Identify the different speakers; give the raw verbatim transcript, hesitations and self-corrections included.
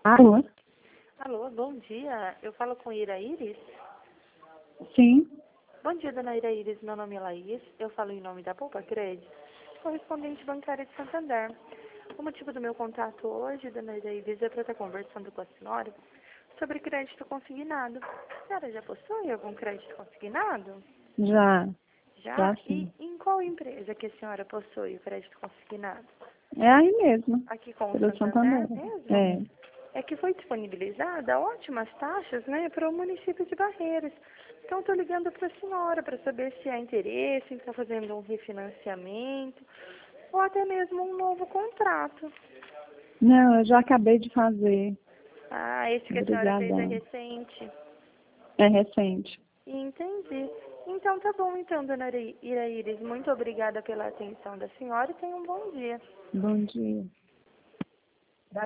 Speaker 1: Alô?
Speaker 2: Alô, bom dia. Eu falo com Ira Iris?
Speaker 1: Sim.
Speaker 2: Bom dia, dona Ira Iris. Meu nome é Laís. Eu falo em nome da Poupa Crédito, correspondente bancária de Santander. O motivo do meu contato hoje, dona Ira Iris, é para estar conversando com a senhora sobre crédito consignado. A senhora já possui algum crédito consignado?
Speaker 1: Já.
Speaker 2: Já?
Speaker 1: Já
Speaker 2: E
Speaker 1: sim.
Speaker 2: em qual empresa que a senhora possui o crédito consignado?
Speaker 1: É aí mesmo.
Speaker 2: Aqui com o
Speaker 1: Pelo
Speaker 2: Santander
Speaker 1: Santander.
Speaker 2: mesmo?
Speaker 1: É.
Speaker 2: É que foi disponibilizada ótimas taxas, né, para o município de Barreiras. Então, estou ligando para a senhora para saber se há interesse em estar fazendo um refinanciamento ou até mesmo um novo contrato.
Speaker 1: Não, eu já acabei de fazer.
Speaker 2: Ah, esse que a senhora fez é
Speaker 1: Obrigadão.
Speaker 2: recente.
Speaker 1: É recente.
Speaker 2: Entendi. Então, tá bom, então, dona Ira Iris. Muito obrigada pela atenção da senhora e tenha um bom dia.
Speaker 1: Bom dia.